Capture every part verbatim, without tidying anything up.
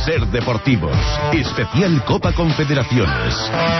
Ser Deportivos, especial Copa Confederaciones.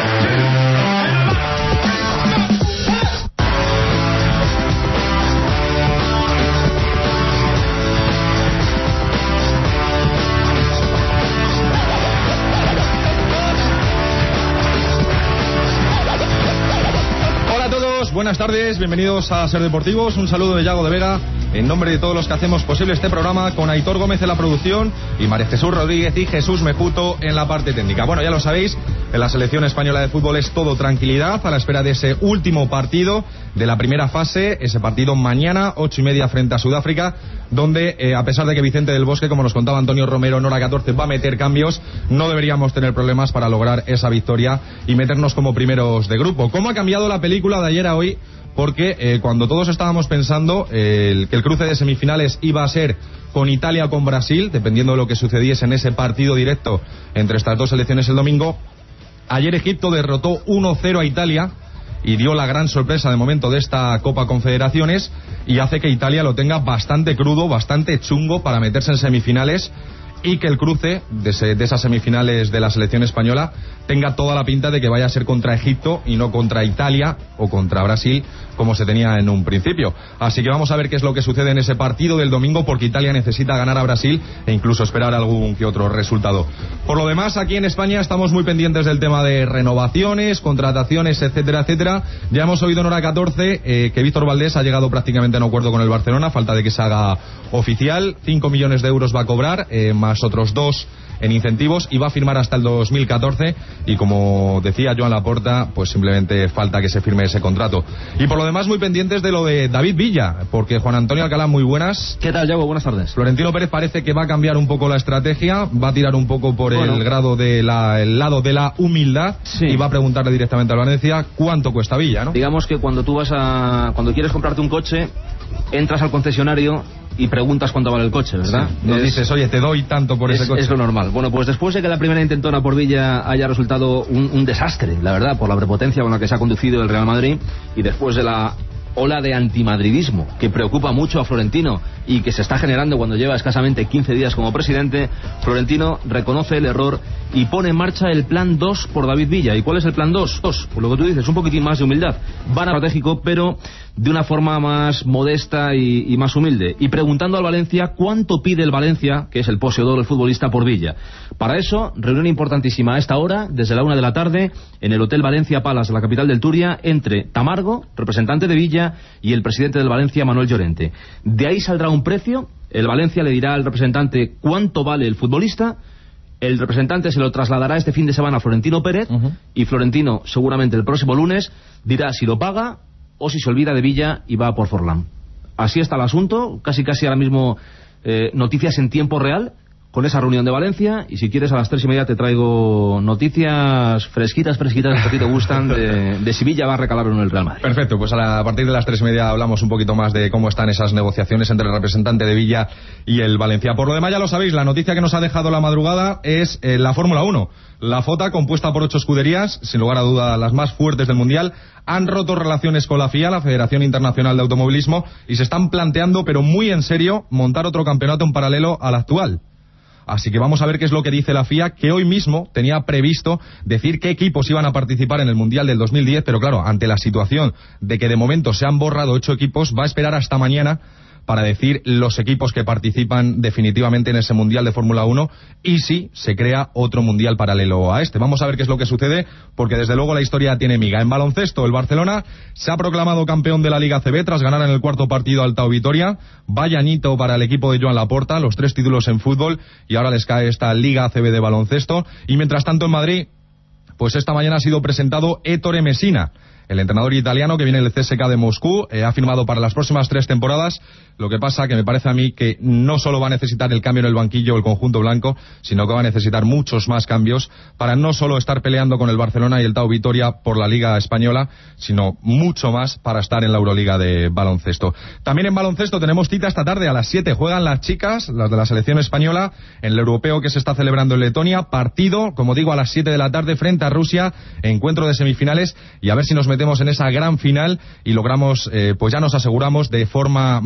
Buenas tardes, bienvenidos a Ser Deportivos. Un saludo de Yago de Vega en nombre de todos los que hacemos posible este programa, con Aitor Gómez en la producción y María Jesús Rodríguez y Jesús Meputo en la parte técnica. Bueno, ya lo sabéis, en la selección española de fútbol es todo tranquilidad a la espera de ese último partido de la primera fase, ese partido mañana, ocho y media frente a Sudáfrica, donde eh, a pesar de que Vicente del Bosque, como nos contaba Antonio Romero en hora catorce, va a meter cambios, no deberíamos tener problemas para lograr esa victoria y meternos como primeros de grupo. ¿Cómo ha cambiado la película de ayer a hoy? Porque eh, cuando todos estábamos pensando eh, el, que el cruce de semifinales iba a ser con Italia o con Brasil, dependiendo de lo que sucediese en ese partido directo entre estas dos selecciones el domingo, ayer Egipto derrotó uno cero a Italia y dio la gran sorpresa de momento de esta Copa Confederaciones, y hace que Italia lo tenga bastante crudo, bastante chungo para meterse en semifinales, y que el cruce de, ese, de esas semifinales de la selección española tenga toda la pinta de que vaya a ser contra Egipto y no contra Italia o contra Brasil, como se tenía en un principio. Así que vamos a ver qué es lo que sucede en ese partido del domingo, porque Italia necesita ganar a Brasil e incluso esperar algún que otro resultado. Por lo demás, aquí en España estamos muy pendientes del tema de renovaciones, contrataciones, etcétera, etcétera. Ya hemos oído en hora catorce eh, que Víctor Valdés ha llegado prácticamente a un acuerdo con el Barcelona, falta de que se haga oficial. cinco millones de euros va a cobrar, eh, más otros dos en incentivos, y va a firmar hasta el dos mil catorce, y como decía Joan Laporta, pues simplemente falta que se firme ese contrato. Y por lo demás, muy pendientes de lo de David Villa, porque Juan Antonio Alcalá, muy buenas. ¿Qué tal, Yago? Buenas tardes. Florentino Pérez parece que va a cambiar un poco la estrategia, va a tirar un poco por bueno. el grado de la, el lado de la humildad, sí. Y va a preguntarle directamente al Valencia cuánto cuesta Villa, ¿no? Digamos que cuando tú vas a, cuando quieres comprarte un coche, entras al concesionario y preguntas cuánto vale el coche, ¿verdad? Sí, no es, dices, oye, te doy tanto por es, ese coche. Es lo normal. Bueno, pues después de que la primera intentona por Villa haya resultado un, un desastre, la verdad, por la prepotencia con la que se ha conducido el Real Madrid, y después de la ola de antimadridismo que preocupa mucho a Florentino y que se está generando cuando lleva escasamente quince días como presidente, Florentino reconoce el error y pone en marcha el plan dos por David Villa. ¿Y cuál es el plan dos? Dos, por lo que tú dices, un poquitín más de humildad. Van a estratégico, pero de una forma más modesta y, y más humilde. Y preguntando al Valencia cuánto pide el Valencia, que es el poseedor del futbolista, por Villa. Para eso, reunión importantísima a esta hora, desde la una de la tarde, en el Hotel Valencia Palace de la capital del Turia, entre Tamargo, representante de Villa, y el presidente del Valencia, Manuel Llorente. De ahí saldrá un precio, el Valencia le dirá al representante cuánto vale el futbolista, el representante se lo trasladará este fin de semana a Florentino Pérez, uh-huh. y Florentino seguramente el próximo lunes dirá si lo paga o si se olvida de Villa y va por Forlán. Así está el asunto, casi casi ahora mismo eh, noticias en tiempo real con esa reunión de Valencia, y si quieres a las tres y media te traigo noticias fresquitas, fresquitas que a ti te gustan de, de si Villa va a recalar en el Real Madrid. Perfecto, pues a, la, a partir de las tres y media hablamos un poquito más de cómo están esas negociaciones entre el representante de Villa y el Valencia. Por lo demás, ya lo sabéis, la noticia que nos ha dejado la madrugada es eh, la Fórmula uno. La FOTA, compuesta por ocho escuderías, sin lugar a duda las más fuertes del Mundial, han roto relaciones con la F I A, la Federación Internacional de Automovilismo, y se están planteando, pero muy en serio, montar otro campeonato en paralelo al actual. Así que vamos a ver qué es lo que dice la F I A, que hoy mismo tenía previsto decir qué equipos iban a participar en el Mundial del dos mil diez, pero claro, ante la situación de que de momento se han borrado ocho equipos, va a esperar hasta mañana para decir los equipos que participan definitivamente en ese Mundial de Fórmula uno y si se crea otro Mundial paralelo a este. Vamos a ver qué es lo que sucede, porque desde luego la historia tiene miga. En baloncesto, el Barcelona se ha proclamado campeón de la Liga A C B tras ganar en el cuarto partido al Tau Vitoria. Vaya añito para el equipo de Joan Laporta, los tres títulos en fútbol, y ahora les cae esta Liga A C B de baloncesto. Y mientras tanto en Madrid, pues esta mañana ha sido presentado Ettore Messina, el entrenador italiano que viene del C S K A de Moscú, eh, ha firmado para las próximas tres temporadas. Lo que pasa que me parece a mí que no solo va a necesitar el cambio en el banquillo el conjunto blanco, sino que va a necesitar muchos más cambios para no solo estar peleando con el Barcelona y el Tau Vitoria por la Liga Española, sino mucho más para estar en la Euroliga de baloncesto. También en baloncesto tenemos cita esta tarde a las siete. Juegan las chicas, las de la selección española, en el europeo que se está celebrando en Letonia. Partido, como digo, a las siete de la tarde frente a Rusia, encuentro de semifinales, y a ver si nos metemos en esa gran final y logramos, eh, pues ya nos aseguramos de forma matemática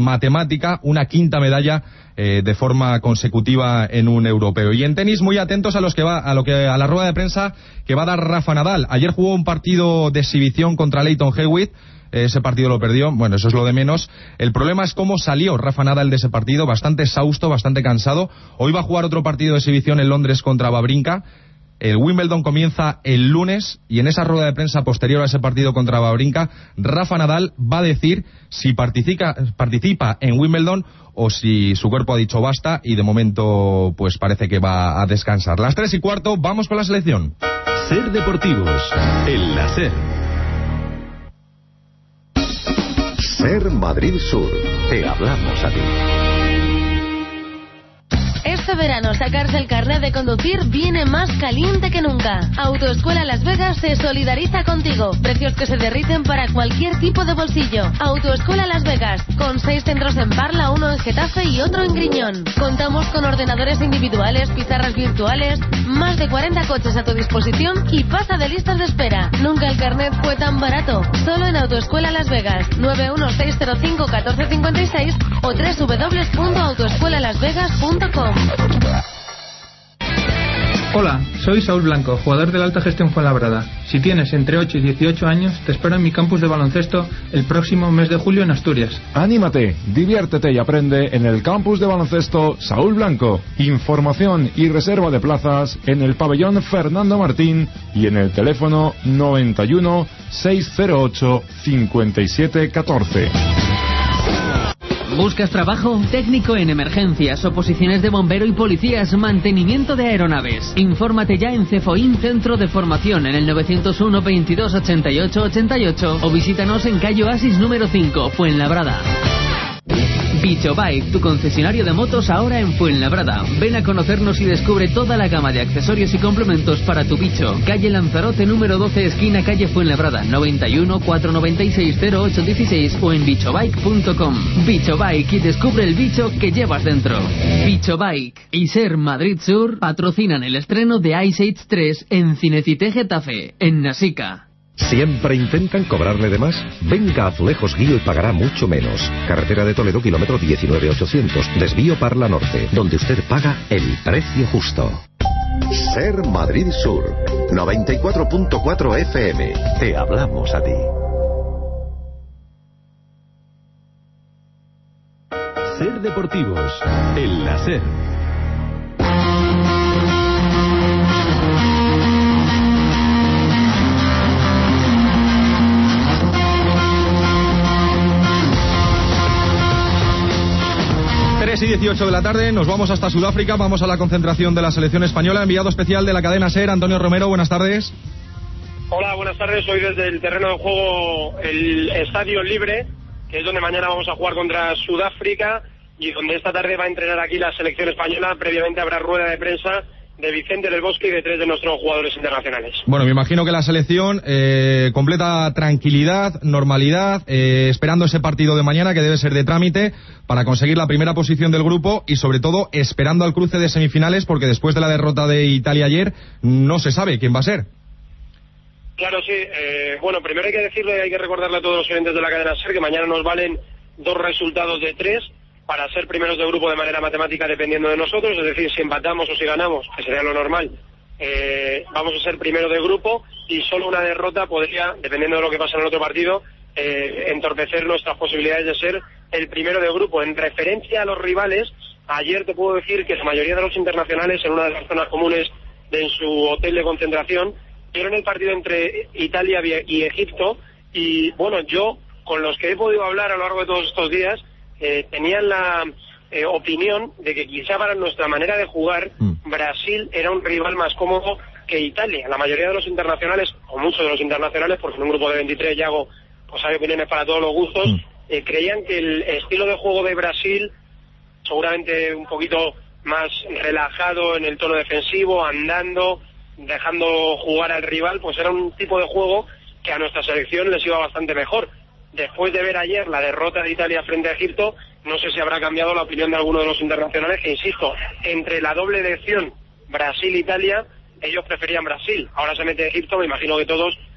matemática, una quinta medalla eh, de forma consecutiva en un europeo. Y en tenis, muy atentos a los que va a lo que a la rueda de prensa que va a dar Rafa Nadal. Ayer jugó un partido de exhibición contra Lleyton Hewitt. Ese partido lo perdió, bueno, eso es lo de menos. El problema es cómo salió Rafa Nadal de ese partido, bastante exhausto, bastante cansado. Hoy va a jugar otro partido de exhibición en Londres contra Wawrinka. El Wimbledon comienza el lunes y en esa rueda de prensa posterior a ese partido contra Wawrinka, Rafa Nadal va a decir si participa, participa en Wimbledon o si su cuerpo ha dicho basta, y de momento pues parece que va a descansar. Las tres y cuarto, vamos con la selección. Ser Deportivos, el la SER. Ser Madrid Sur, te hablamos a ti. Este verano sacarse el carnet de conducir viene más caliente que nunca. Autoescuela Las Vegas se solidariza contigo. Precios que se derriten para cualquier tipo de bolsillo. Autoescuela Las Vegas, con seis centros en Parla, uno en Getafe y otro en Griñón. Contamos con ordenadores individuales, pizarras virtuales, más de cuarenta coches a tu disposición y pasa de listas de espera. Nunca el carnet fue tan barato. Solo en Autoescuela Las Vegas, nueve uno seis cero cinco uno cuatro cinco seis o doble u doble u doble u punto autoescuela las vegas punto com. Hola, soy Saúl Blanco, jugador de la Alta Gestión Fuenlabrada. Si tienes entre ocho y dieciocho años, te espero en mi campus de baloncesto el próximo mes de julio en Asturias. Anímate, diviértete y aprende en el campus de baloncesto Saúl Blanco. Información y reserva de plazas en el pabellón Fernando Martín y en el teléfono noventa y uno, seiscientos ocho, cincuenta y siete catorce. ¿Buscas trabajo? Técnico en emergencias, oposiciones de bombero y policías, mantenimiento de aeronaves. Infórmate ya en Cefoin Centro de Formación en el novecientos uno, veintidós, ochenta y ocho, ochenta y ocho o visítanos en calle Oasis número cinco, Fuenlabrada. Bicho Bike, tu concesionario de motos ahora en Fuenlabrada. Ven a conocernos y descubre toda la gama de accesorios y complementos para tu bicho. Calle Lanzarote número doce, esquina calle Fuenlabrada, noventa y uno, cuatrocientos noventa y seis, cero ocho dieciséis o en bicho bike punto com. Bicho Bike, y descubre el bicho que llevas dentro. Bicho Bike y Ser Madrid Sur patrocinan el estreno de Ice Age tres en Cinecité Getafe, en Nasica. ¿Siempre intentan cobrarle de más? Venga a Azulejos Guío y pagará mucho menos. Carretera de Toledo, kilómetro diecinueve ochocientos, desvío Parla Norte, donde usted paga el precio justo. Ser Madrid Sur, noventa y cuatro punto cuatro F M. Te hablamos a ti. Ser Deportivos, el la SER. tres y dieciocho de la tarde, nos vamos hasta Sudáfrica, vamos a la concentración de la selección española. Enviado especial de la cadena SER, Antonio Romero, buenas tardes. Hola, buenas tardes, soy desde el terreno de juego, el Estadio Libre, que es donde mañana vamos a jugar contra Sudáfrica y donde esta tarde va a entrenar aquí la selección española. Previamente habrá rueda de prensa de Vicente del Bosque y de tres de nuestros jugadores internacionales. Bueno, me imagino que la selección eh, completa tranquilidad, normalidad, eh, esperando ese partido de mañana que debe ser de trámite para conseguir la primera posición del grupo y sobre todo esperando al cruce de semifinales, porque después de la derrota de Italia ayer no se sabe quién va a ser. Claro, sí. Eh, bueno, primero hay que decirle, hay que recordarle a todos los oyentes de la cadena SER que mañana nos valen dos resultados de tres para ser primeros de grupo de manera matemática dependiendo de nosotros, es decir, si empatamos o si ganamos, que sería lo normal, eh, vamos a ser primero de grupo y solo una derrota podría, dependiendo de lo que pasa en el otro partido, eh, entorpecer nuestras posibilidades de ser el primero de grupo. En referencia a los rivales, ayer te puedo decir que la mayoría de los internacionales en una de las zonas comunes de en su hotel de concentración vieron el partido entre Italia y Egipto y bueno, yo con los que he podido hablar a lo largo de todos estos días Eh, tenían la eh, opinión de que quizá para nuestra manera de jugar mm. Brasil era un rival más cómodo que Italia. La mayoría de los internacionales, o muchos de los internacionales, porque en un grupo de veintitrés, Yago, pues hay opiniones para todos los gustos, mm. eh, creían que el estilo de juego de Brasil, seguramente un poquito más relajado en el tono defensivo, andando, dejando jugar al rival, pues era un tipo de juego que a nuestra selección les iba bastante mejor. Después de ver ayer la derrota de Italia frente a Egipto, no sé si habrá cambiado la opinión de alguno de los internacionales, que insisto, entre la doble elección Brasil-Italia, ellos preferían Brasil. Ahora se mete Egipto, me imagino que todos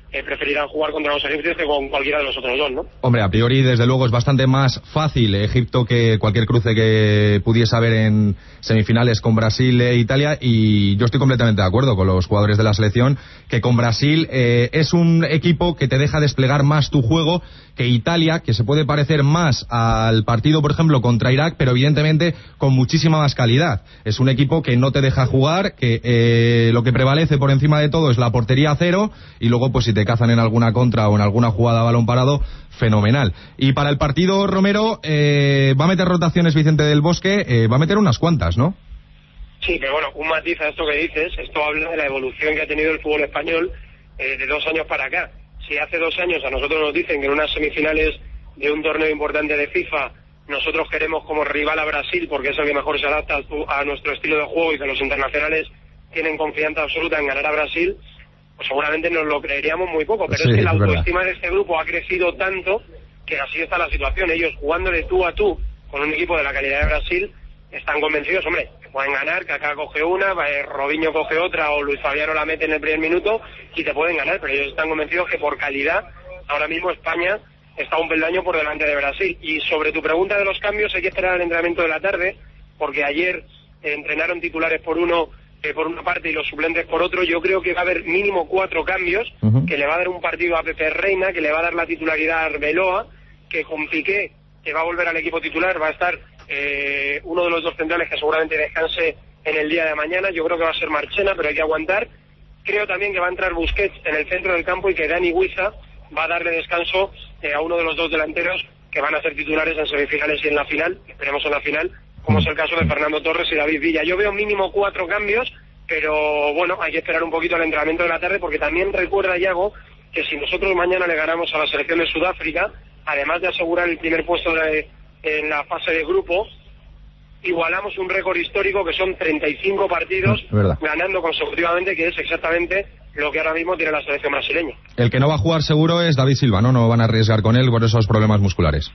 eh, preferirán jugar contra los egipcios que con cualquiera de los otros dos, ¿no? Hombre, a priori, desde luego, es bastante más fácil Egipto que cualquier cruce que pudiese haber en semifinales con Brasil e Italia, y yo estoy completamente de acuerdo con los jugadores de la selección, que con Brasil eh, es un equipo que te deja desplegar más tu juego que Italia, que se puede parecer más al partido, por ejemplo, contra Irak, pero evidentemente con muchísima más calidad. Es un equipo que no te deja jugar, que eh, lo que prevalece por encima de todo es la portería a cero, y luego pues si te cazan en alguna contra o en alguna jugada a balón parado, fenomenal. Y para el partido, Romero, eh, va a meter rotaciones Vicente del Bosque, eh, va a meter unas cuantas, ¿no? Sí, pero bueno, un matiz a esto que dices, esto habla de la evolución que ha tenido el fútbol español eh, de dos años para acá. Si hace dos años a nosotros nos dicen que en unas semifinales de un torneo importante de FIFA nosotros queremos como rival a Brasil porque es el que mejor se adapta a nuestro estilo de juego y que los internacionales tienen confianza absoluta en ganar a Brasil, pues seguramente nos lo creeríamos muy poco, pero sí, es que la autoestima de este grupo ha crecido tanto que así está la situación. Ellos jugando de tú a tú con un equipo de la calidad de Brasil están convencidos, hombre, que pueden ganar, que acá coge una, Robinho coge otra o Luis Fabiano la mete en el primer minuto y te pueden ganar, pero ellos están convencidos que por calidad ahora mismo España está un peldaño por delante de Brasil. Y sobre tu pregunta de los cambios, hay que esperar al entrenamiento de la tarde, porque ayer eh, entrenaron titulares por uno eh, por una parte y los suplentes por otro. Yo creo que va a haber mínimo cuatro cambios, uh-huh. que le va a dar un partido a Pepe Reina, que le va a dar la titularidad a Arbeloa, que con Piqué, que va a volver al equipo titular, va a estar Eh, uno de los dos centrales que seguramente descanse en el día de mañana. Yo creo que va a ser Marchena, pero hay que aguantar. Creo también que va a entrar Busquets en el centro del campo y que Dani Huiza va a darle descanso eh, a uno de los dos delanteros que van a ser titulares en semifinales y en la final, esperemos en la final, como es el caso de Fernando Torres y David Villa. Yo veo mínimo cuatro cambios, pero bueno, hay que esperar un poquito al entrenamiento de la tarde, porque también recuerda, Yago, que si nosotros mañana le ganamos a la selección de Sudáfrica, además de asegurar el primer puesto de en la fase de grupo, igualamos un récord histórico que son treinta y cinco partidos ganando consecutivamente, que es exactamente lo que ahora mismo tiene la selección brasileña. El que no va a jugar seguro es David Silva, ¿no? No van a arriesgar con él por esos problemas musculares.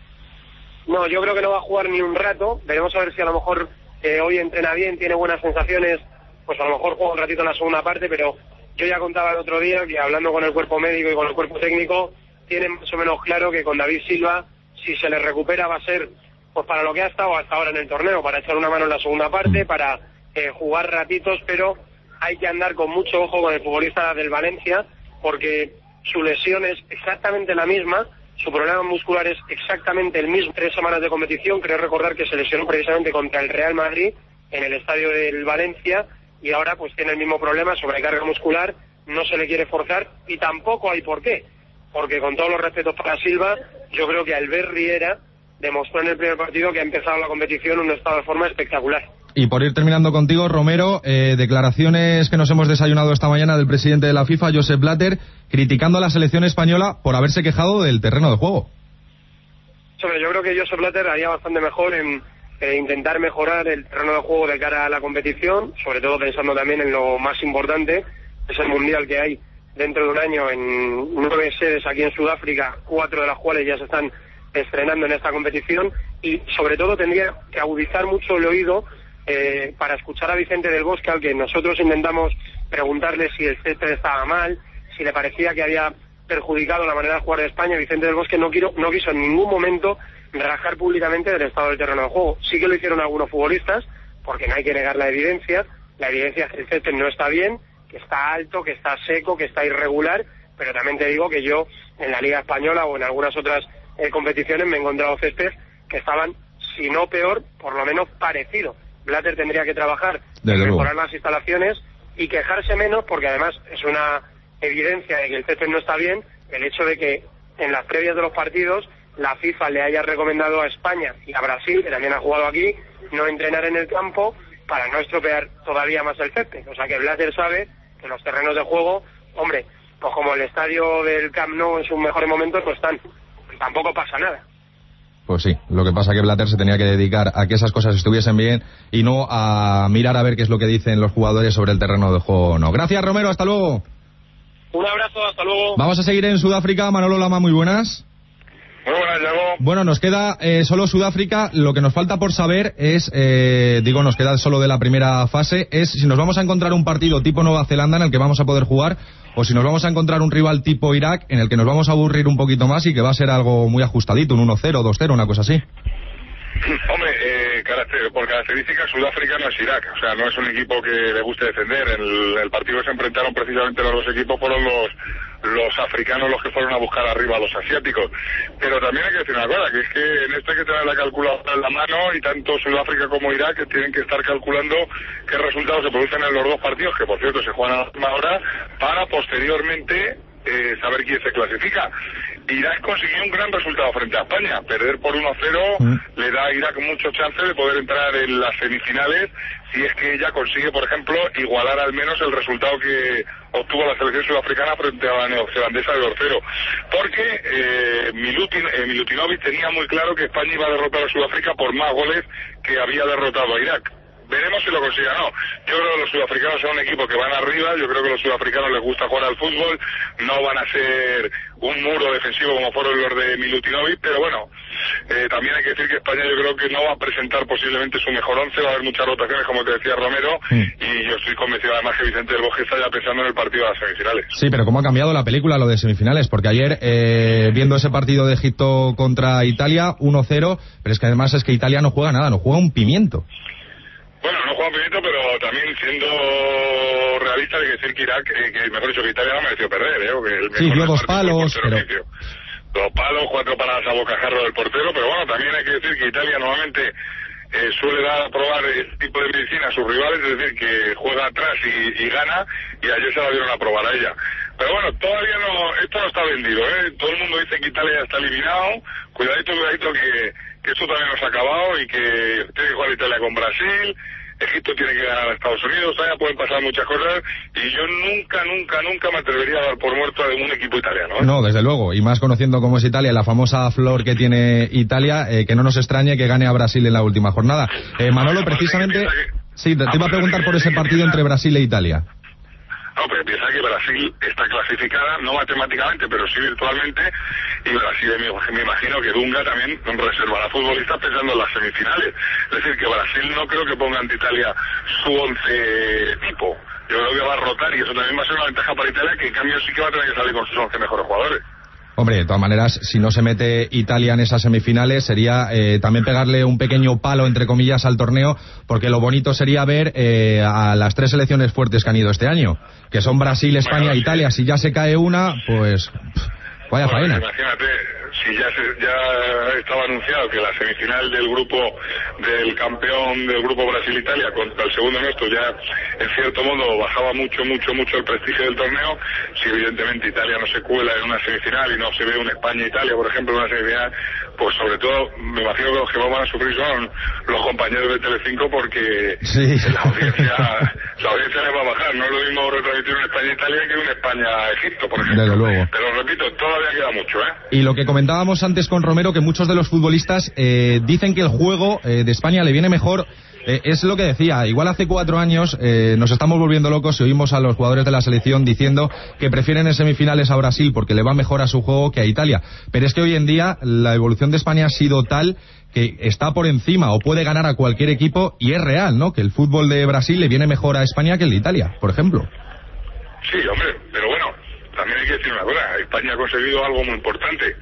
No, yo creo que no va a jugar ni un rato. Veremos a ver si a lo mejor eh, hoy entrena bien, tiene buenas sensaciones, pues a lo mejor juega un ratito en la segunda parte, pero yo ya contaba el otro día que hablando con el cuerpo médico y con el cuerpo técnico, tienen más o menos claro que con David Silva, si se le recupera, va a ser pues para lo que ha estado hasta ahora en el torneo, para echar una mano en la segunda parte, para eh, jugar ratitos, pero hay que andar con mucho ojo con el futbolista del Valencia, porque su lesión es exactamente la misma, su problema muscular es exactamente el mismo. Tres semanas de competición, creo recordar que se lesionó precisamente contra el Real Madrid en el estadio del Valencia, y ahora pues tiene el mismo problema, sobrecarga muscular, no se le quiere forzar, y tampoco hay por qué, porque con todos los respetos para Silva, yo creo que Albert Riera demostró en el primer partido que ha empezado la competición en un estado de forma espectacular. Y por ir terminando contigo, Romero, eh, declaraciones que nos hemos desayunado esta mañana del presidente de la FIFA, Josep Blatter, criticando a la selección española por haberse quejado del terreno de juego. Sobre, yo creo que Josep Blatter haría bastante mejor en eh, intentar mejorar el terreno de juego de cara a la competición, sobre todo pensando también en lo más importante, es el mundial que hay dentro de un año en nueve sedes aquí en Sudáfrica, cuatro de las cuales ya se están estrenando en esta competición, y sobre todo tendría que agudizar mucho el oído eh, para escuchar a Vicente del Bosque, al que nosotros intentamos preguntarle si el césped estaba mal, si le parecía que había perjudicado la manera de jugar de España. Vicente del Bosque no, quiero, no quiso en ningún momento rajar públicamente del estado del terreno de juego. Sí que lo hicieron algunos futbolistas, porque no hay que negar la evidencia, la evidencia es que el césped no está bien, que está alto, que está seco, que está irregular, pero también te digo que yo en la Liga Española o en algunas otras eh, competiciones me he encontrado césped que estaban, si no peor, por lo menos parecido. Blatter tendría que trabajar en mejorar las instalaciones y quejarse menos, porque además es una evidencia de que el césped no está bien el hecho de que en las previas de los partidos la FIFA le haya recomendado a España y a Brasil, que también ha jugado aquí, no entrenar en el campo para no estropear todavía más el césped. O sea que Blatter sabe que los terrenos de juego, hombre, pues como el estadio del Camp Nou en sus mejores momentos, pues están, tampoco pasa nada. Pues sí, lo que pasa es que Blatter se tenía que dedicar a que esas cosas estuviesen bien y no a mirar a ver qué es lo que dicen los jugadores sobre el terreno de juego. No. Gracias, Romero, hasta luego. Un abrazo, hasta luego. Vamos a seguir en Sudáfrica. Manolo Lama, muy buenas. Muy buenas, Yago. Bueno, nos queda eh, solo Sudáfrica. Lo que nos falta por saber es, eh, digo, nos queda solo de la primera fase, es si nos vamos a encontrar un partido tipo Nueva Zelanda en el que vamos a poder jugar, o si nos vamos a encontrar un rival tipo Irak en el que nos vamos a aburrir un poquito más y que va a ser algo muy ajustadito, un uno cero, dos cero, una cosa así. Hombre, eh, caracter, por características Sudáfrica no es Irak, o sea, no es un equipo que le guste defender. En el, el partido que se enfrentaron precisamente los dos equipos fueron los los africanos los que fueron a buscar arriba a los asiáticos. Pero también hay que decir una cosa, que es que en esto hay que tener la calculadora en la mano, y tanto Sudáfrica como Irak que tienen que estar calculando qué resultados se producen en los dos partidos, que por cierto se juegan a la misma hora, para posteriormente eh, saber quién se clasifica. Irak consiguió un gran resultado frente a España. Perder por uno cero mm. le da a Irak mucho chance de poder entrar en las semifinales, si es que ella consigue, por ejemplo, igualar al menos el resultado que obtuvo la selección sudafricana frente a la neozelandesa de dos cero. Porque eh, Milutin, eh, Milutinovic tenía muy claro que España iba a derrotar a Sudáfrica por más goles que había derrotado a Irak. Veremos si lo consigue o no. Yo creo que los sudafricanos son un equipo que van arriba, yo creo que a los sudafricanos les gusta jugar al fútbol, no van a ser un muro defensivo como fueron los de Milutinovic, pero bueno, eh, también hay que decir que España yo creo que no va a presentar posiblemente su mejor once, va a haber muchas rotaciones como te decía Romero, mm. y yo estoy convencido además que Vicente del Bosque está ya pensando en el partido de las semifinales. Sí, pero ¿cómo ha cambiado la película lo de semifinales? Porque ayer, eh, viendo ese partido de Egipto contra Italia, uno cero, pero es que además es que Italia no juega nada, no juega un pimiento. Bueno, no juega un pimiento, pero también siendo realista hay que decir que Irak, eh, que mejor dicho que Italia no mereció perder, ¿eh? Que el sí, dio dos palos, pero... Dos palos, cuatro paradas a bocajarro del portero, pero bueno, también hay que decir que Italia normalmente eh, suele dar a probar este tipo de medicina a sus rivales, es decir, que juega atrás y, y gana, y ayer se la dieron a probar a ella. Pero bueno, todavía no, esto no está vendido, ¿eh? Todo el mundo dice que Italia ya está eliminado, cuidadito, cuidadito que, que esto también no se ha acabado y que tiene que jugar Italia con Brasil, Egipto tiene que ganar a Estados Unidos, todavía pueden pasar muchas cosas, y yo nunca, nunca, nunca me atrevería a dar por muerto a un equipo italiano, ¿eh? No, desde luego, y más conociendo cómo es Italia, la famosa flor que tiene Italia, eh, que no nos extrañe que gane a Brasil en la última jornada. Eh, Manolo, precisamente, sí, te, te iba a preguntar por ese partido entre Brasil e Italia. No, pero piensa que Brasil está clasificada, no matemáticamente, pero sí virtualmente, y Brasil, me, me imagino que Dunga también reservará futbolistas pensando en las semifinales. Es decir, que Brasil no creo que ponga ante Italia su once tipo. Yo creo que va a rotar, y eso también va a ser una ventaja para Italia, que en cambio sí que va a tener que salir con sus once mejores jugadores. Hombre, de todas maneras, si no se mete Italia en esas semifinales, sería eh, también pegarle un pequeño palo, entre comillas, al torneo, porque lo bonito sería ver eh, a las tres selecciones fuertes que han ido este año, que son Brasil, España e Italia. Si ya se cae una, pues pff, vaya bueno, faena. Imagínate, si ya, se, ya estaba anunciado que la semifinal del grupo del campeón del grupo Brasil-Italia contra el segundo nuestro ya en cierto modo bajaba mucho, mucho, mucho el prestigio del torneo, si evidentemente Italia no se cuela en una semifinal y no se ve un España-Italia, por ejemplo, en una semifinal, pues sobre todo me imagino que los que van a sufrir son los compañeros de Telecinco, porque sí. la audiencia la audiencia les va a bajar. No es lo mismo retransmitir un España-Italia que un España-Egipto, por ejemplo. Desde luego. Pero repito, todavía queda mucho, ¿eh? Y lo que comentábamos antes con Romero, que muchos de los futbolistas eh, dicen que el juego eh, de España le viene mejor. Eh, es lo que decía, igual hace cuatro años eh, nos estamos volviendo locos y oímos a los jugadores de la selección diciendo que prefieren en semifinales a Brasil porque le va mejor a su juego que a Italia. Pero es que hoy en día la evolución de España ha sido tal que está por encima o puede ganar a cualquier equipo, y es real, ¿no? Que el fútbol de Brasil le viene mejor a España que el de Italia, por ejemplo. Sí, hombre, pero bueno, también hay que decir una cosa, España ha conseguido algo muy importante,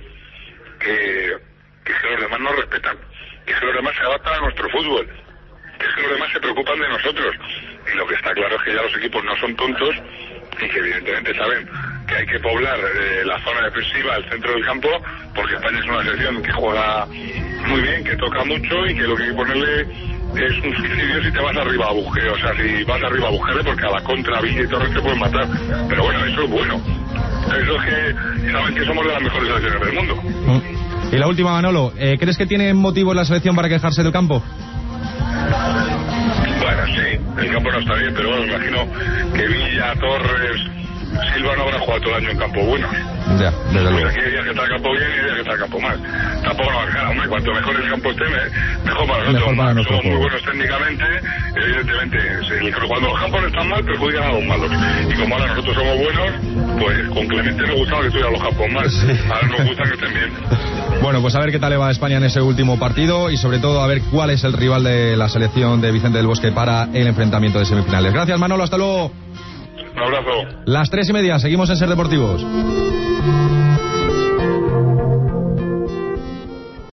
que, que los demás nos respetan, que los demás se adaptan a nuestro fútbol, que los demás se preocupan de nosotros, y lo que está claro es que ya los equipos no son tontos y que evidentemente saben que hay que poblar eh, la zona defensiva, el centro del campo, porque España es una selección que juega muy bien, que toca mucho y que lo que hay que ponerle es un suicidio si te vas arriba a Bujé, o sea, si vas arriba a Bujé, porque a la contra Villa y Torres te pueden matar, pero bueno, eso es bueno, eso es que saben que somos de las mejores selecciones del mundo. Y la última, Manolo, eh, ¿crees que tiene motivo la selección para quejarse del campo? Bueno, sí, el campo no está bien, pero bueno, me imagino que Villa, Torres Silva no habrá jugado todo el año en campo bueno. Ya, desde pues luego. aquí hay días que está el campo bien y hay días que está el campo mal. Tampoco nos va a quedar, hombre, cuanto mejor el campo esté, mejor para nosotros. Mejor para nuestro Somos muy juego. buenos técnicamente, evidentemente, sí, cuando los campos están mal, perjudican a los malos. Y como ahora nosotros somos buenos, pues con Clemente nos gustaba que estuvieran los campos mal. Ahora nos gusta que estén bien. Bueno, pues a ver qué tal le va a España en ese último partido y sobre todo a ver cuál es el rival de la selección de Vicente del Bosque para el enfrentamiento de semifinales. Gracias, Manolo, hasta luego. Un abrazo. Las tres y media, seguimos en Ser Deportivos.